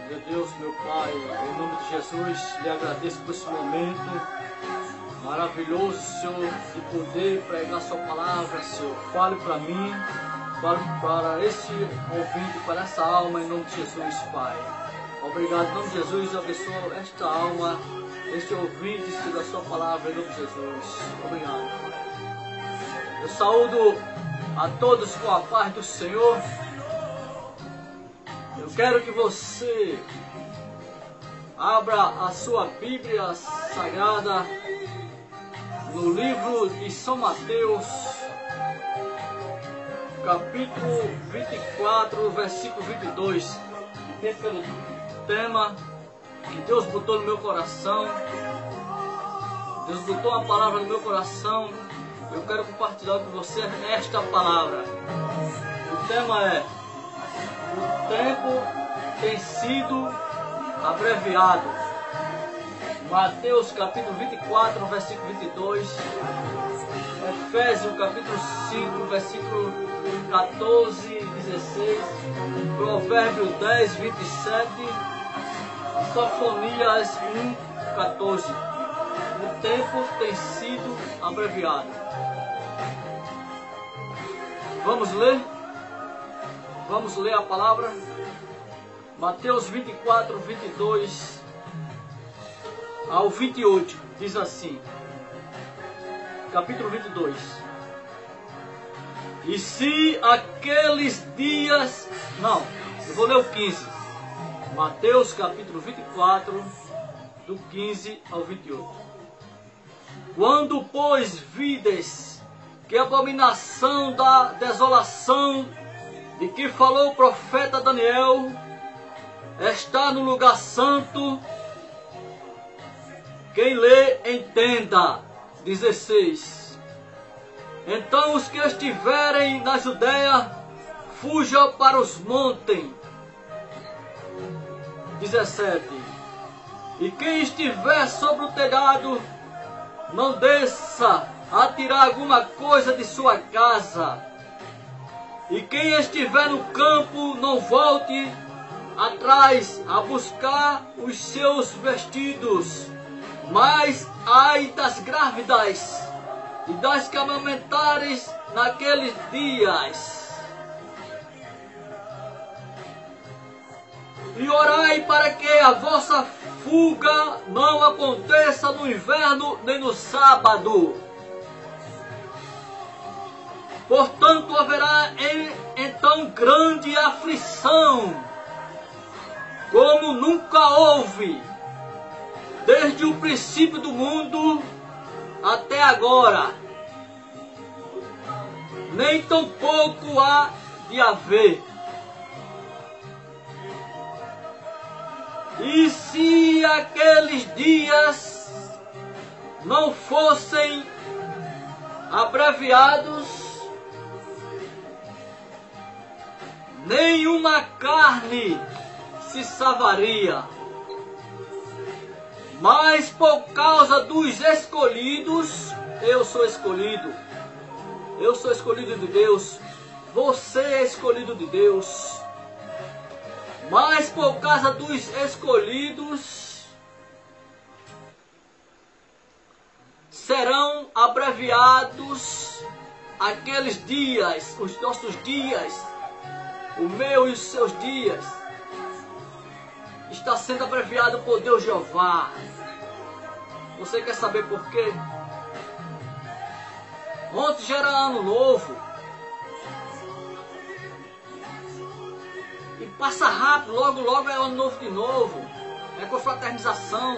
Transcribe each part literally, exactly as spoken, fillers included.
Meu Deus, meu Pai, em nome de Jesus, lhe agradeço por esse momento maravilhoso, Senhor, de poder pregar sua palavra, Senhor. Fale para mim, fale para esse ouvinte, para essa alma, em nome de Jesus, Pai. Obrigado, em nome de Jesus, abençoa esta alma, este ouvinte, Senhor, da sua palavra, em nome de Jesus. Obrigado, Pai. Eu saúdo a todos com a paz do Senhor. Eu quero que você abra a sua Bíblia Sagrada no livro de São Mateus, capítulo vinte e quatro, versículo vinte e dois, que tem pelo tema que Deus botou no meu coração. Deus botou uma palavra no meu coração. Eu quero compartilhar com você esta palavra. O tema é: o tempo tem sido abreviado. Mateus capítulo vinte e quatro, versículo vinte e dois. Efésios capítulo cinco, versículo catorze e dezesseis. Provérbio dez, vinte e sete. Sofonias um, catorze. O tempo tem sido abreviado. Vamos ler? Vamos ler a palavra? Mateus vinte e quatro, vinte e dois ao vinte e oito, diz assim, capítulo vinte e dois. E se aqueles dias... Não, eu vou ler o quinze. Mateus capítulo vinte e quatro, do quinze ao vinte e oito. Quando, pois, vides que a abominação da desolação de que falou o profeta Daniel está no lugar santo, quem lê, entenda. dezesseis. Então os que estiverem na Judéia, fujam para os montes. dezessete. E quem estiver sobre o telhado, não desça a tirar alguma coisa de sua casa. E quem estiver no campo, não volte atrás a buscar os seus vestidos. Mas ai das grávidas e das que amamentarem naqueles dias. E orai para que a vossa fuga não aconteça no inverno nem no sábado. Portanto, haverá em, então grande aflição, como nunca houve, desde o princípio do mundo até agora, nem tampouco há de haver. E se aqueles dias não fossem abreviados, nenhuma carne se salvaria. Mas por causa dos escolhidos, eu sou escolhido. Eu sou escolhido de Deus. Você é escolhido de Deus. Mas por causa dos escolhidos, serão abreviados aqueles dias, os nossos dias, o meu e os seus dias. Está sendo abreviado por Deus Jeová. Você quer saber por quê? Ontem já era ano novo. E passa rápido, logo logo é ano novo de novo. É confraternização.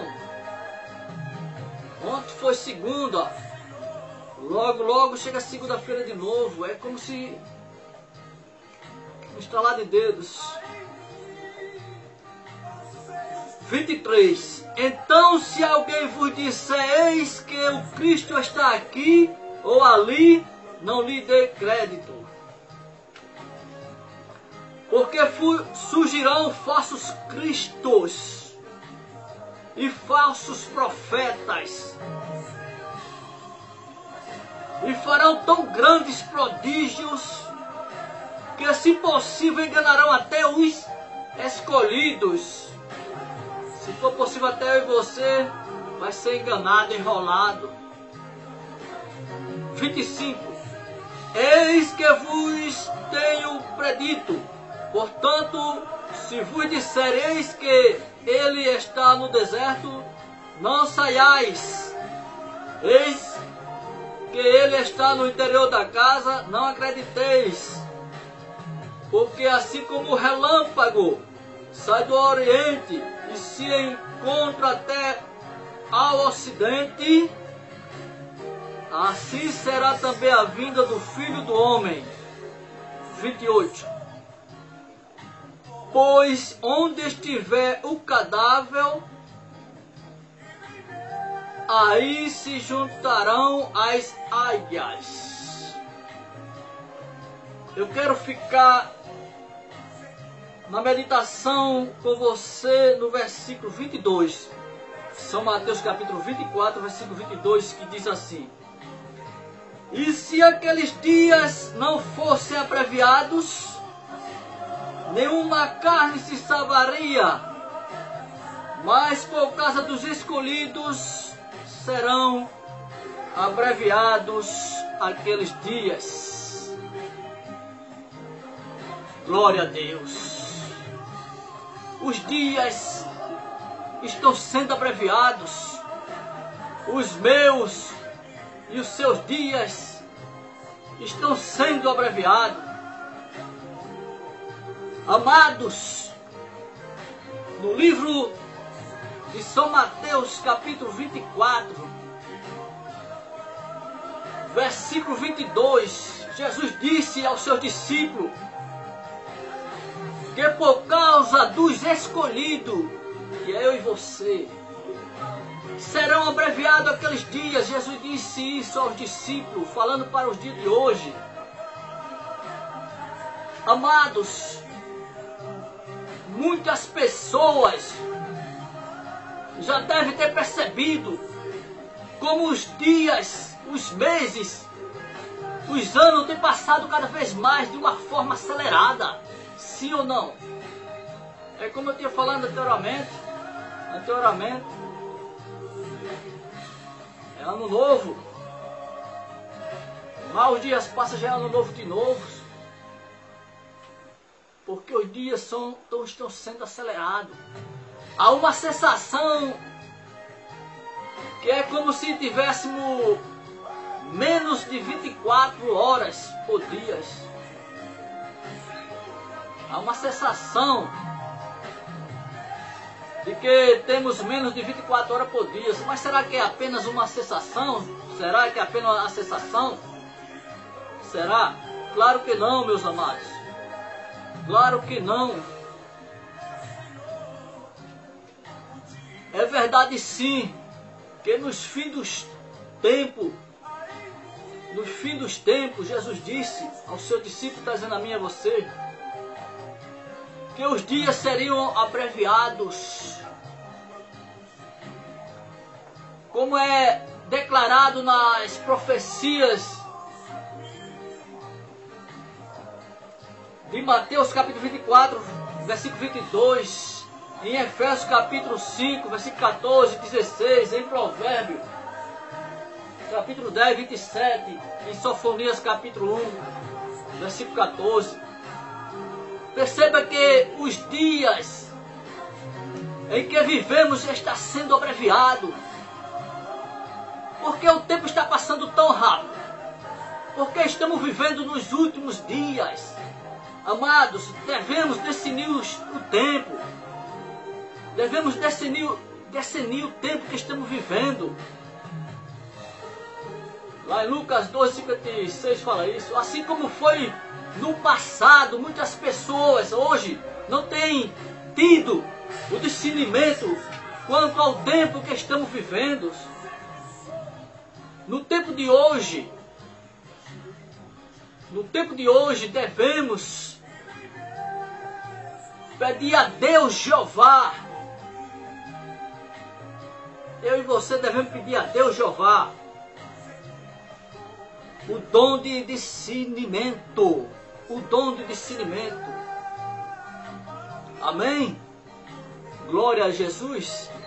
Ontem foi segunda. Logo logo chega segunda-feira de novo. É como se... um estalar de dedos. vinte e três. Então, se alguém vos disser, eis que o Cristo está aqui ou ali, não lhe dê crédito. Porque surgirão falsos cristos e falsos profetas, e farão tão grandes prodígios que, se possível, enganarão até os escolhidos. Se for possível, até eu e você vai ser enganado, enrolado. vinte e cinco. Eis que vos tenho predito, portanto, se vos dissereis que ele está no deserto, não saiais. Eis que ele está no interior da casa, não acrediteis. Porque assim como o relâmpago sai do oriente e se encontra até ao ocidente, assim será também a vinda do Filho do Homem. vinte e oito. Pois onde estiver o cadáver, aí se juntarão as águias. Eu quero ficar na meditação com você no versículo vinte e dois. São Mateus capítulo vinte e quatro, versículo vinte e dois, que diz assim: E se aqueles dias não fossem abreviados, nenhuma carne se salvaria, mas por causa dos escolhidos serão abreviados aqueles dias. Glória a Deus. Os dias estão sendo abreviados. Os meus e os seus dias estão sendo abreviados. Amados, no livro de São Mateus, capítulo vinte e quatro, versículo vinte e dois, Jesus disse aos seus discípulos que por causa dos escolhidos, que é eu e você, serão abreviados aqueles dias. Jesus disse isso aos discípulos, falando para os dias de hoje. Amados, muitas pessoas já devem ter percebido como os dias, os meses, os anos têm passado cada vez mais de uma forma acelerada. Sim ou não? É como eu tinha falado anteriormente, anteriormente, é ano novo, mas os dias passam, já é ano novo de novo, porque os dias são, estão sendo acelerados. Há uma sensação que é como se tivéssemos menos de vinte e quatro horas por dia. Há uma sensação de que temos menos de vinte e quatro horas por dia. Mas será que é apenas uma sensação? Será que é apenas uma sensação? Será? Claro que não, meus amados. Claro que não. É verdade sim, que nos fins dos tempos, no fim dos tempos, Jesus disse ao seu discípulo, trazendo a mim e a você, que os dias seriam abreviados, como é declarado nas profecias de Mateus capítulo vinte e quatro, versículo vinte e dois, em Efésios capítulo cinco, versículo quatorze, dezesseis, em Provérbios capítulo dez, vinte e sete, em Sofonias capítulo um, versículo quatorze. Perceba que os dias em que vivemos está sendo abreviado. Porque o tempo está passando tão rápido. Porque estamos vivendo nos últimos dias. Amados, devemos discernir o tempo. Devemos discernir, discernir o tempo que estamos vivendo. Lá em Lucas doze, cinquenta e seis fala isso. Assim como foi no passado, muitas pessoas hoje não têm tido o discernimento quanto ao tempo que estamos vivendo. No tempo de hoje, no tempo de hoje devemos pedir a Deus Jeová. Eu e você devemos pedir a Deus Jeová o dom de discernimento. O dom de discernimento. Amém? Glória a Jesus.